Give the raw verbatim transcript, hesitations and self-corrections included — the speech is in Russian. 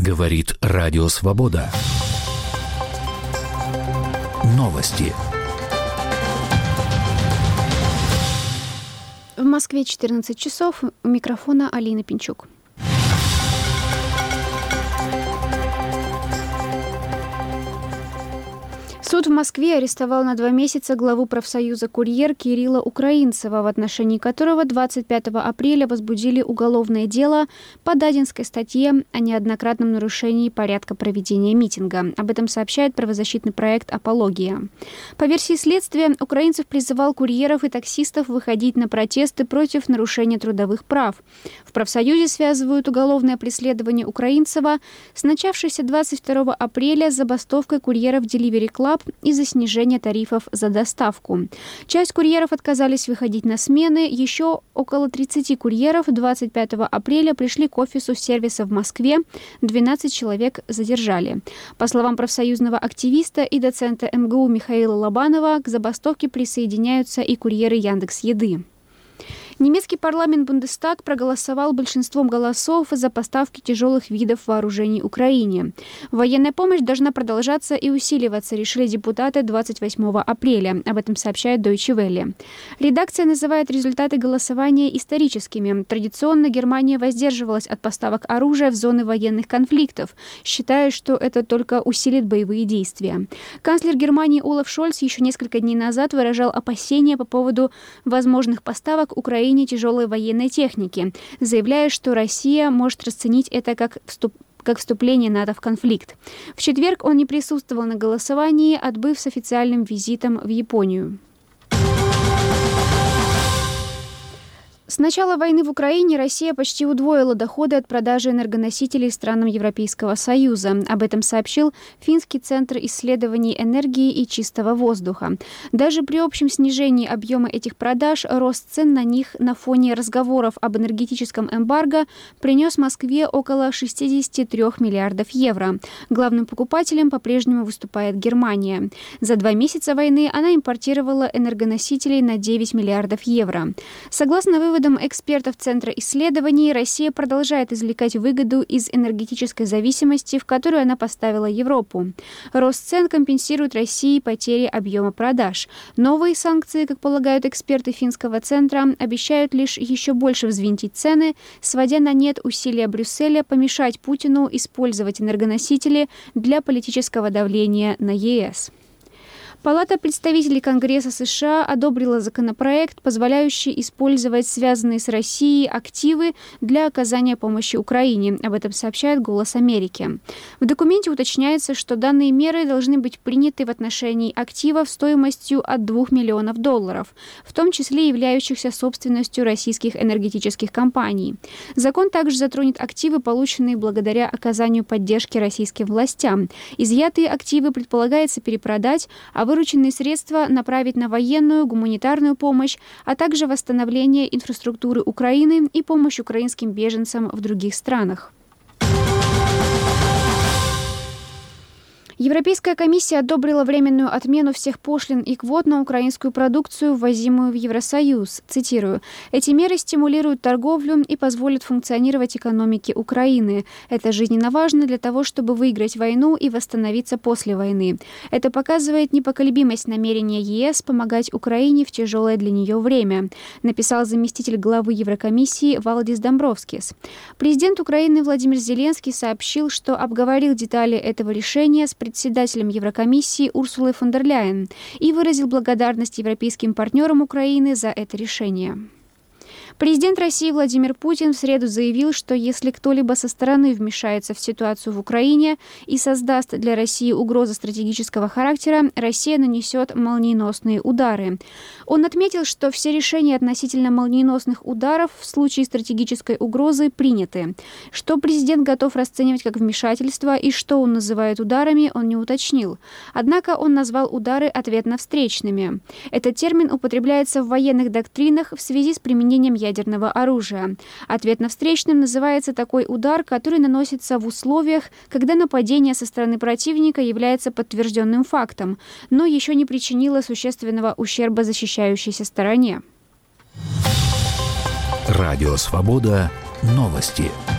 Говорит Радио Свобода. Новости. В Москве четырнадцать часов. У микрофона Алина Пинчук. Суд в Москве арестовал на два месяца главу профсоюза «Курьер» Кирилла Украинцева, в отношении которого двадцать пятого апреля возбудили уголовное дело по Дадинской статье о неоднократном нарушении порядка проведения митинга. Об этом сообщает правозащитный проект «Апология». По версии следствия, Украинцев призывал курьеров и таксистов выходить на протесты против нарушения трудовых прав. В профсоюзе связывают уголовное преследование Украинцева с начавшейся двадцать второго апреля забастовкой курьеров Delivery Club из-за снижения тарифов за доставку. Часть курьеров отказались выходить на смены. Еще около тридцати курьеров двадцать пятого апреля пришли к офису сервиса в Москве. двенадцать человек задержали. По словам профсоюзного активиста и доцента эм гэ у Михаила Лобанова, к забастовке присоединяются и курьеры Яндекс.Еды. Немецкий парламент Бундестаг проголосовал большинством голосов за поставки тяжелых видов вооружений Украине. Военная помощь должна продолжаться и усиливаться, решили депутаты двадцать восьмого апреля. Об этом сообщает Deutsche Welle. Редакция называет результаты голосования историческими. Традиционно Германия воздерживалась от поставок оружия в зоны военных конфликтов, считая, что это только усилит боевые действия. Канцлер Германии Олаф Шольц еще несколько дней назад выражал опасения по поводу возможных поставок Украине тяжелой военной техники, заявляя, что Россия может расценить это как вступ как вступление НАТО в конфликт. В четверг он не присутствовал на голосовании, отбыв с официальным визитом в Японию. С начала войны в Украине Россия почти удвоила доходы от продажи энергоносителей странам Европейского Союза. Об этом сообщил Финский центр исследований энергии и чистого воздуха. Даже при общем снижении объема этих продаж рост цен на них на фоне разговоров об энергетическом эмбарго принес Москве около шестьдесят три миллиардов евро. Главным покупателем по-прежнему выступает Германия. За два месяца войны она импортировала энергоносителей на девять миллиардов евро. Согласно выводам экспертов Центра исследований, Россия продолжает извлекать выгоду из энергетической зависимости, в которую она поставила Европу. Рост цен компенсирует России потери объема продаж. Новые санкции, как полагают эксперты Финского центра, обещают лишь еще больше взвинтить цены, сводя на нет усилия Брюсселя помешать Путину использовать энергоносители для политического давления на е эс. Палата представителей Конгресса США одобрила законопроект, позволяющий использовать связанные с Россией активы для оказания помощи Украине. Об этом сообщает «Голос Америки». В документе уточняется, что данные меры должны быть приняты в отношении активов стоимостью от двух миллионов долларов, в том числе являющихся собственностью российских энергетических компаний. Закон также затронет активы, полученные благодаря оказанию поддержки российским властям. Изъятые активы предполагается перепродать, а вырученные средства направить на военную, гуманитарную помощь, а также восстановление инфраструктуры Украины и помощь украинским беженцам в других странах. Европейская комиссия одобрила временную отмену всех пошлин и квот на украинскую продукцию, ввозимую в Евросоюз. Цитирую: «Эти меры стимулируют торговлю и позволят функционировать экономике Украины. Это жизненно важно для того, чтобы выиграть войну и восстановиться после войны. Это показывает непоколебимость намерения е эс помогать Украине в тяжелое для нее время», написал заместитель главы Еврокомиссии Валдис Домбровскис. Президент Украины Владимир Зеленский сообщил, что обговорил детали этого решения с председателем Еврокомиссии Урсулой фон дер Ляйен и выразил благодарность европейским партнерам Украины за это решение. Президент России Владимир Путин в среду заявил, что если кто-либо со стороны вмешается в ситуацию в Украине и создаст для России угрозу стратегического характера, Россия нанесет молниеносные удары. Он отметил, что все решения относительно молниеносных ударов в случае стратегической угрозы приняты. Что президент готов расценивать как вмешательство и что он называет ударами, он не уточнил. Однако он назвал удары ответно-встречными. Этот термин употребляется в военных доктринах в связи с применением ядерного оружия. Ответно-встречным называется такой удар, который наносится в условиях, когда нападение со стороны противника является подтвержденным фактом, но еще не причинило существенного ущерба защищающейся стороне. Радио Свобода. Новости.